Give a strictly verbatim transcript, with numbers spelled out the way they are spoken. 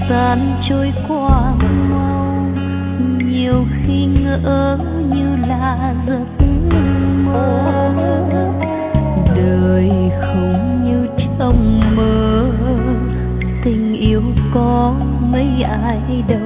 gian trôi qua mau, nhiều khi ngỡ như là giấc mơ. Đời không như trong mơ, tình yêu có mấy ai đâu